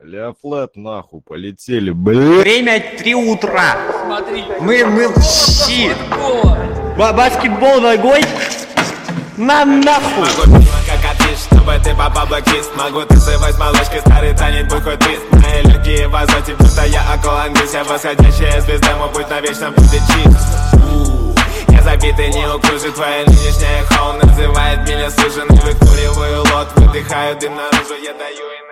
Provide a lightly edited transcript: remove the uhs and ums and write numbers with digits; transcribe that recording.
Бля, флэт нахуй, полетели, бля. Время 3 утра. Смотри. Мы щит. Баскетбол ногой. На нахуй. Могу пить как отлично, чтобы ты попал блокист. Могу танцевать с малышкой, старый танец, будь хоть твист. Мои легкие в азоте, будто я аквалангист. Я восходящая звезда, мой путь на вечном будет чист. Я забитый неуклюжий, твоя нынешняя хоу называет меня суженый. Выкуриваю лот, выдыхаю дым наружу, я даю им.